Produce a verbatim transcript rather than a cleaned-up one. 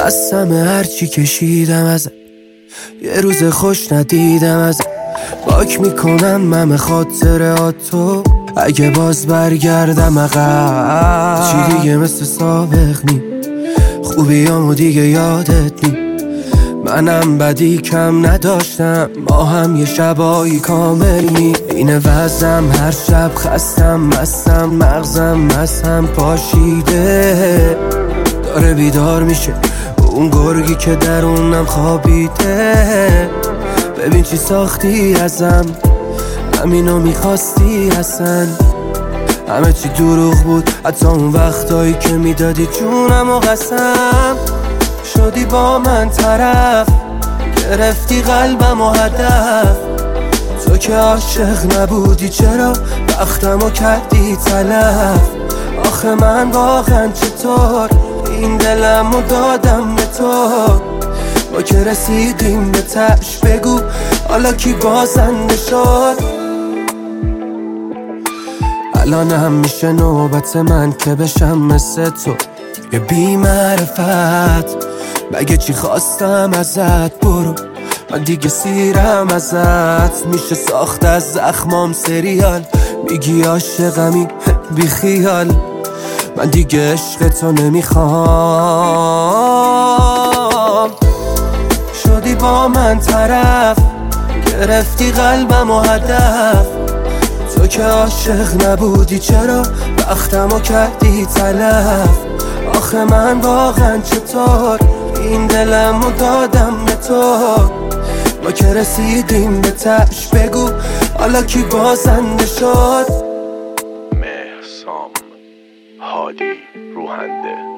خستم هرچی کشیدم ازت، یه روز خوش ندیدم ازت. پاک میکنم همه خاطراتو، اگه باز برگردم عقب چی دیگه مثل سابق نی، خوبیامو دیگه یادت نی. منم بدی کم نداشتم، ما هم یه شبایی کامل نی. این وزم هر شب خستم مستم، مغزم مستم پاشیده، داره بیدار میشه اون گرگی که درونم خوابیده. ببین چی ساختی ازم، همینو میخواستی اصلا. همه چی دروغ بود، حتی اون وقتایی که میدادی جونم و قسم. شدی با من طرف، گرفتی قلبم و هدف. تو که عاشق نبودی چرا وقتمو کردی تلف؟ آخه من واقعا چطور این دلمو دادم به تو؟ ما که رسیدیم به تش، بگو حالا کی بازنده شد؟ الان هم میشه نوبت من که بشم مثل تو، یه بی معرفت. مگه چی خواستم ازت؟ برو من دیگه سیرم ازت. میشه ساخت از زخمام سریال، میگی عاشقمی بی خیال. من دیگه عشق تو نمیخوام. شدی با من طرف، گرفتی قلبم و هدف. تو که عاشق نبودی چرا وقتمو کردی تلف؟ آخه من واقعا چطور این دلمو دادم به تو؟ ما که رسیدیم به تش، بگو حالا کی بازنده شد؟ مهرسام هادی روحنده.